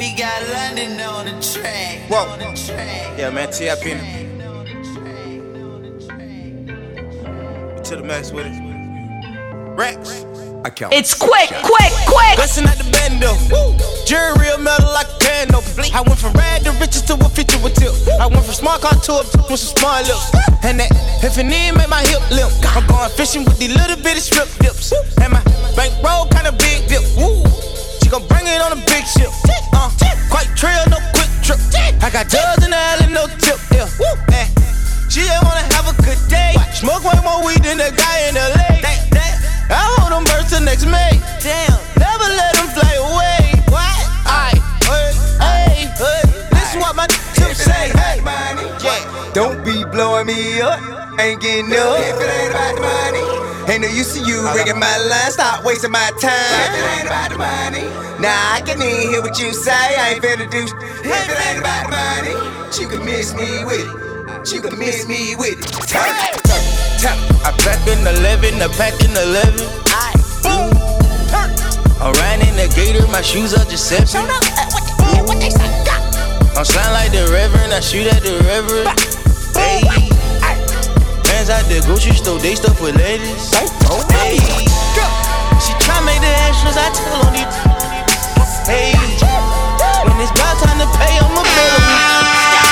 We got London on the track. Whoa. On the track. Yeah, man, T.I.P. To the max with it. Rex. I count. It's quick. Bustin' at the bando. Jury real metal like a candle. I went from rad to riches to a feature with tip. I went from smart car to a with some smart lips. And that Tiffany made my hip limp. I'm going fishing with these little bitty strip dips. And my bankroll kinda big dip. Woo. She gon' bring it on a big ship. Quite trail, no quick trip. I got dubs in the alley, no tip. Yeah. She just wanna have a good day. Smoke way more weed than the guy in LA. I hold them birds till next May. Damn. Never let them fly away. What? Aight, hey, this is what my tips say. Hey, yeah. Don't be blowing me up, ain't getting up. If it ain't about the money, ain't no use to you ringing my line. Stop wasting my time. If it ain't about the money, nah, I can even hear what you say. I ain't finna do. If it ain't about the money, you can miss me with it. You can miss me with it. I pack in 11, I pack in 11. Boom. I'm riding in the gator, my shoes are just separate. What they say? I'm sliding like the reverend, I shoot at the reverend. Hey, fans out the grocery store, they stuff with ladies. Hey, she try make the extras, I tell on these. Hey, when it's about time to pay, I'ma pay.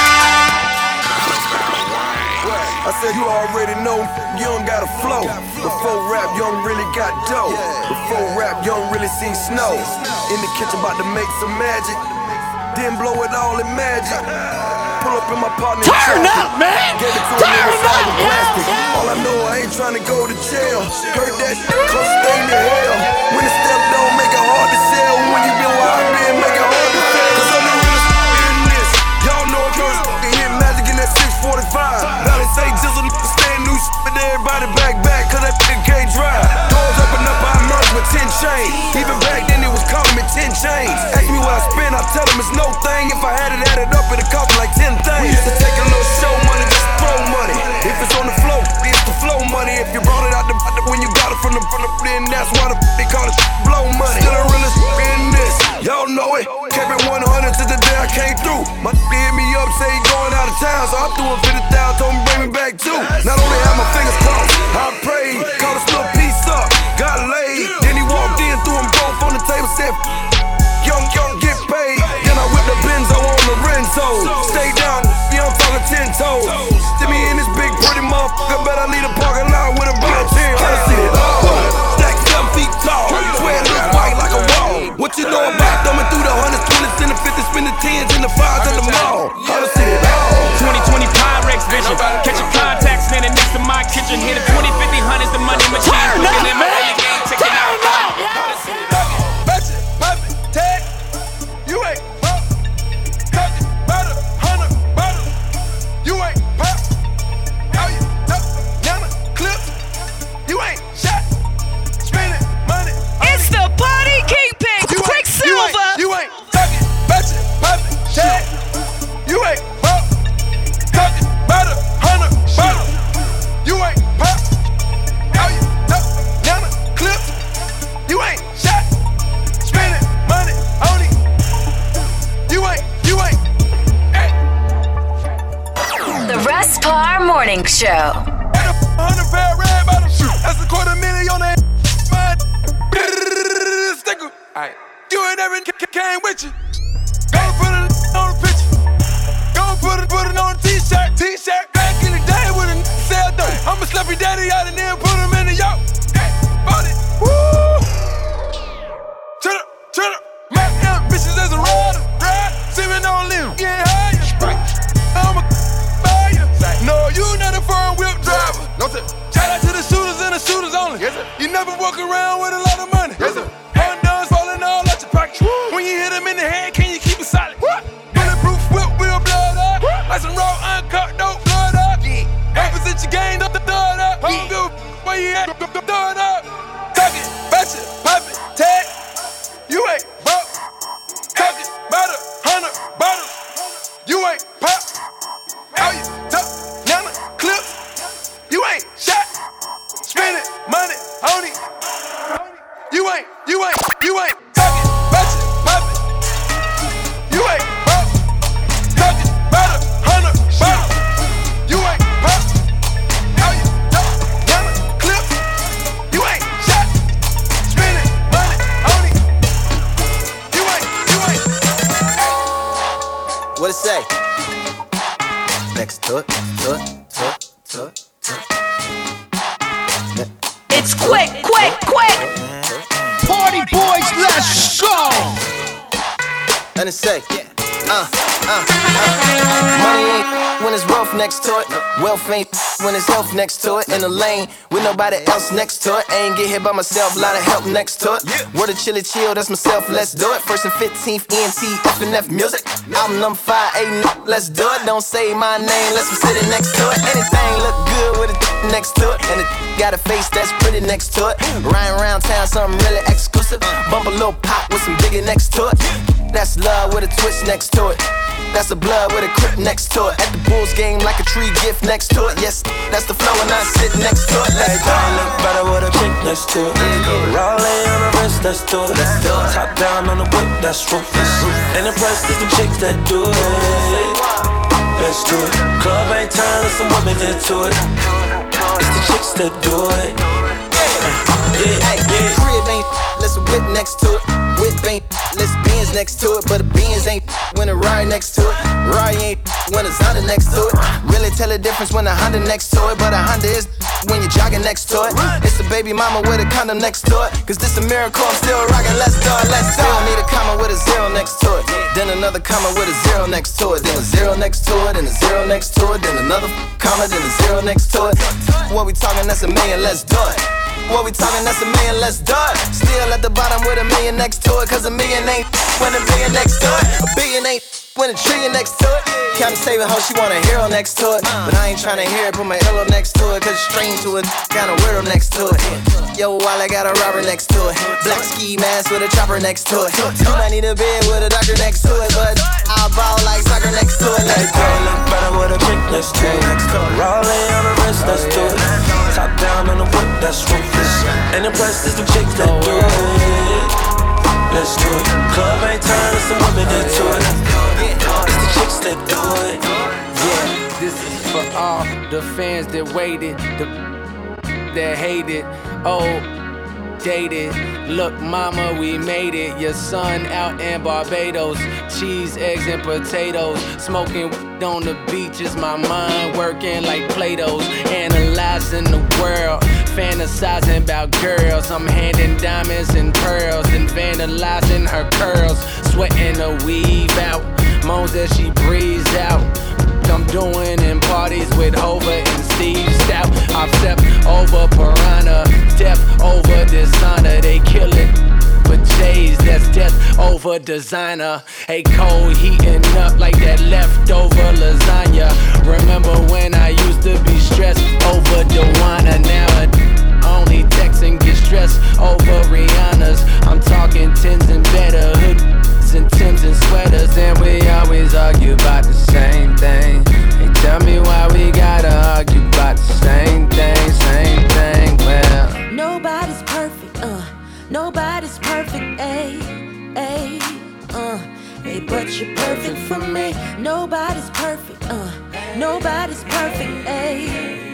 I said you already know, you don't got a flow. Before rap, you don't really got dough. Before rap, you don't really see snow. In the kitchen about to make some magic, then blow it all in magic. Pull up in my partner. Turn up, man! Gave it to him in the plastic. All I know, I ain't trying to go to jail. Heard that cause stay in the hell. When the step don't make it hard to sell. When you been where I been, make it hard to sell. Cause I'm the realest in this. Y'all know it goes to hit magic in that 645. Now they say jizzle stand new shit, but everybody back, cause that nigga can't drive. Doors open up, I merged with 10 chains. Even back then it was calling me 10 chains. Ask me what I spend, I tell them it's no thing. If I had it added up, it'd cost me like 10 things. We used to take a little show money, just throw money. If it's on the flow, it's the flow money. If you brought it out the when you got it from the then that's why they call it blow money. Still the realest in this, y'all know it. Kept it 100 till the day I came through. My hit me up, say he going out of town, so I'm doing 50,000, told him bring me back too. Not only have my fingers crossed, I prayed, called this little piece up, got laid. Then he walked in, threw them both on the table, said, young, get paid. Then I whipped the Benzo on the Renzo. Stay down, I'm talking 10 toes. To me in this big pretty motherfucker, bet I leave the parking lot with a blood tear. I see it all. Stack 7 feet tall, swear it looks white like a wall. What you know about thumbing through the 100s, 20s, and the 50s, spin the 10s and the 5s at the mall? I see it all. 2020 Pyrex vision. Catch a contact standing next to my kitchen. Hit a 20, 50, 100s, the money machine. Turn up, Looking at my early game, checking out. You ain't pop, talking about 100 bottles. You ain't pop, how you talk, Nana clips. You ain't shot, spending money. It's the Party Kingpin, Quicksilver. You ain't talking about your poppin' tag. You ain't pop, talking about 100 bottles. You ain't pop, how you talk, Nana clips. You ain't shot, spending money on it. You ain't. Hey. The Russ Parr Morning Show. 100 pair of red bottoms. That's $250,000 on that. Sticker. Alright. You ain't never came with you. Go put it on the picture. Go put it on a t-shirt. Back in the day with a sell dope. I'ma slap your daddy out and then put him in the yoke. Hey, bought it. Woo. Turn up. My ambitions as a rider. Sippin' on limb, getting higher. I'm a buyer. No, you not a firm whip driver. No, sir. Shout out to the shooters and the shooters only. Yes, sir. You never walk around with a lot of money. Yes, sir. Undone falling all out your pocket. When you hit them in the head, can you keep it solid? Bulletproof whip, wheel blood up. Like some raw, uncut, dope, blood up. Opposite you gained up, throw it up. Don't give a where you at, throw it up. Talking, batcha, poppin', tag. You ain't broke. Talking about 100 bottles. You ain't pop. How you talk? Nana clips. You ain't shot. Spending money on it. You ain't talking about you, poppin'. It's quick. Party boys, let's go. And it say, money ain't when it's wealth next to it. Wealth ain't when it's health next to it. In the lane with nobody else next to it. Ain't get hit by myself, lot of help next to it. Word of chilly chill, that's myself, let's do it. First and 15th, ENT, F&F music. Album number 5, let's do it. Don't say my name, let's be sitting next to it. Anything look good with a next to it. And it got a face that's pretty next to it. Riding around town, something really exclusive. Bump a little pop with some bigger next to it. That's love with a twist next to it. That's the blood with a crip next to it. At the Bulls game like a tree gift next to it. Yes, that's the flow and I sit next to it. Let's go. Look better with a chick next to it. Rolling on the wrist, let's do it. Top down on the whip, that's ruthless. And impressed is the chicks that do it. Let's do it. Club ain't turn, some women into it. It's the chicks that do it. Crib ain't, let's whip next to it. Whip ain't, let's Benz next to it. But a Benz ain't when a Rari next to it. Rari ain't when a Honda next to it. Really tell the difference when a Honda next to it. But a Honda is when you're jogging next to it. It's a baby mama with a condom next to it. Cause this a miracle, I'm still rocking, let's do it, let's go. Need a comma with a zero next to it. Then another comma with a zero next to it. Then a zero next to it, and a zero next to it. Then another comma, then a zero next to it. What we talking, that's a million, let's do it. What we talking, that's a million, let's do it. Still at the bottom with a million next to it. Cause a million ain't when a billion next to it. A billion ain't when a trillion next to it. Counting saving hoe, she want a hero next to it. But I ain't tryna hear it, put my elo next to it. Cause it's strange to it, kinda weirdo next to it. Yo, while I got a robber next to it. Black ski mask with a chopper next to it. You might need a bed with a doctor next to it. But I'll ball like soccer next to it. Let's go. Look better with a chick next to it. Rolling on the wrist, let's do it. Top down on the whip, that's ruthless. And impressed is the chicks that do it. Let's do it. Club ain't turn, some women into it. It's the chicks that do it. Yeah, this is for all the fans that waited, that hated, dated. Look, mama, we made it. Your son out in Barbados. Cheese, eggs, and potatoes. Smoking on the beaches. My mind working like Play-Dohs. Analyzing the world. Fantasizing about girls. I'm handing diamonds and pearls. And vandalizing her curls. Sweating the weave out. Moans as she breathes out. I'm doing in parties with Hova and Steve Stout. I've stepped over Piranha, step over designer. They kill it with J's, that's death over designer. Hey, cold heating up like that leftover lasagna. Remember when I used to be stressed over Dewana? Now I only text and get stressed over Rihanna's. I'm talking tens and better hood and Timbs and sweaters, and we always argue about the same thing. Hey, tell me why we gotta argue about the same thing, well. Nobody's perfect, nobody's perfect, hey, but you're perfect for me. Nobody's perfect, nobody's perfect, hey,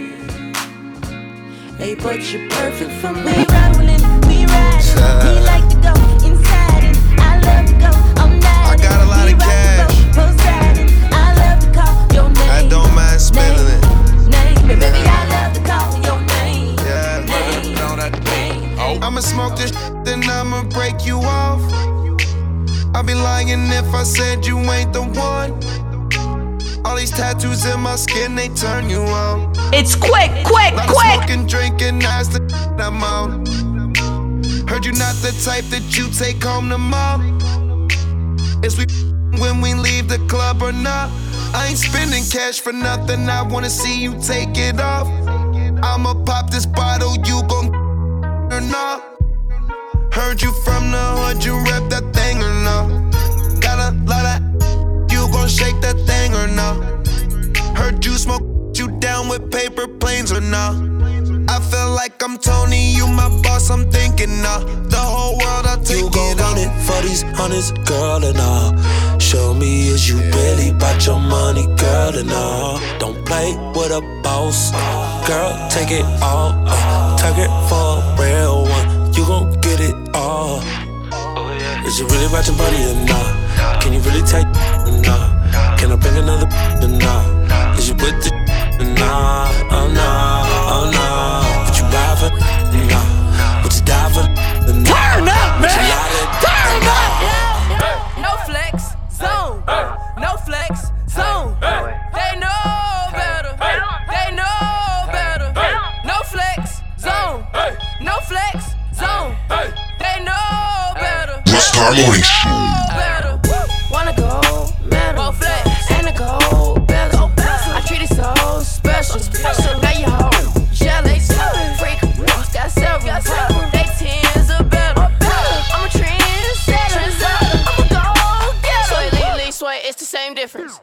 but you're perfect for me. We riding, we like to go inside and I love to go all night. I got a lot of cash. I love to call your name. I don't mind spending it. Baby, I love to call your name. Yeah. Name. I'ma smoke this then I'ma break you off. I'd be lying if I said you ain't the one. All these tattoos in my skin, they turn you on. It's quick. Smoking, drinking, that's the I'm on. Heard you not the type that you take home to mom. Is we when we leave the club or not? I ain't spending cash for nothing, I wanna see you take it off. I'ma pop this bottle, you gon' or not? Heard you from the hood, you rep that thing or not? Got a lot of you gon' shake that thing or not? Heard you smoke you down with paper planes or not? I feel like I'm Tony, you my boss, I'm thinking the whole world, I'll take you gon' it run it for these hundreds, girl, and all. Show me is you really bout your money, girl, and all. Don't play with a boss, girl, take it all. Target for a real one, you gon' get it all. Is you really bout your money or not? Can you really take or not? Can I bring another or not? Is you with the nah, oh nah, oh nah. Would you ride for nah? Would you die for nah? Turn up, man! Turn up! No flex zone. No flex zone. They know better. They know better. No flex zone. No flex zone. They know better. Star Morning Show. Wanna go metal and a gold bezel. I treat it so special. So now you hold jealous. Freak, got several. They tens are better. I'm a trendsetter. I'm a gold getter. Sway, sway, it's the same difference.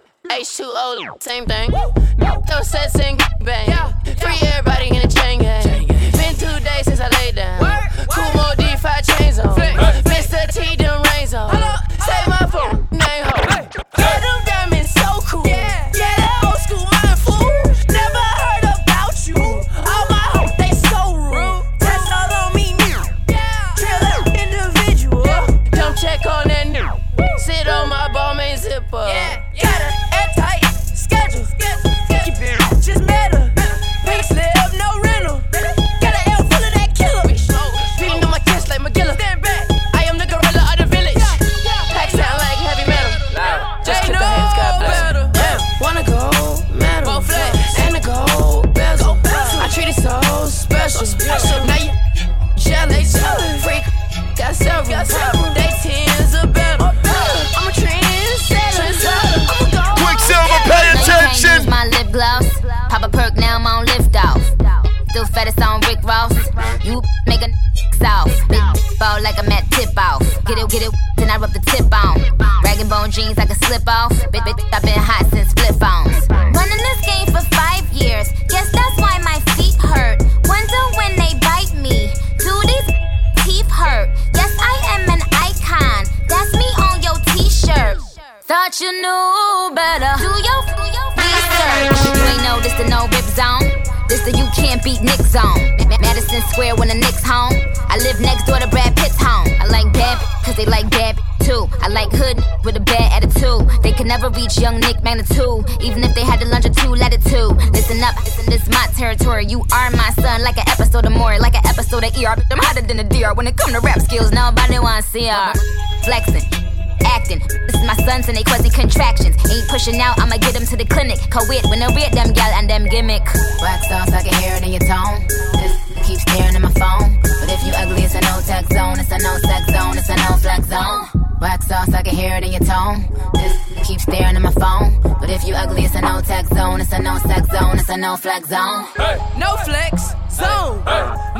H2O, same thing. Those sets and bang. Free everybody in the chain gang. Been 2 days since I laid down. 2 more D5 chains on. Mr. T, them rains on. Say my phone name ho. Yeah, them diamonds so cool. Yeah, that old school mind fool. Never heard about you. All my hoes, they so rude. Test all on me new. Trill that individual. Come check on that new. Sit on my ball main zipper. Got a airtight schedule. Keep it just meta. Pink slip, no rental. Got an L full of that killer. Beating on my chest like McGilla. Stand back. I am the gorilla of the village. Pack sound like heavy metal. Just clip the hands, God bless. Wanna go metal and a gold bezel. I treat it so special. So now you jealous. Freak, got several. They tens are better. I'm a trendsetter. Quicksilver, pay attention. Use my lip gloss. Pop a perk, now I'm on lift off. Still fattest on Rick Ross. You make a south. Big ball like I'm at tip off. Get it, then I rub the tip on. Rag and bone jeans like a slip off. Bitch, I've been hot since flip phones. Running this game for 5 years. Guess that's why my feet hurt. Wonder when they bite me. Do these teeth hurt? Yes, I am an icon. That's me on your t-shirt. Thought you knew better. Do your research. You ain't know this the no rip zone. This the you can't beat Nick zone. Madison Square when the Knicks home. I live next door to Brad Pitt's home. I like bad cause they like bad too. I like hood with a bad attitude. They could never reach young Nick magnitude. Even if they had to lunge a 2 latitude. Listen up, this my territory. You are my son like an episode of Maury. Like an episode of ER. I'm hotter than a deer. When it come to rap skills, nobody wanna see her. Flexing. Acting. This is my sons and they quasi contractions. Ain't pushing out, I'ma get them to the clinic. Co-wit when I read them gal and them gimmick. Wax off, I can hear it in your tone. This keep staring at my phone. But if you ugly, it's a no tech zone. It's a no sex zone. It's a no flex zone. Wax off, I can hear it in your tone. This keep staring at my phone. But if you ugly, it's a no tech zone. It's a no sex zone. It's a no flex zone. No flex zone.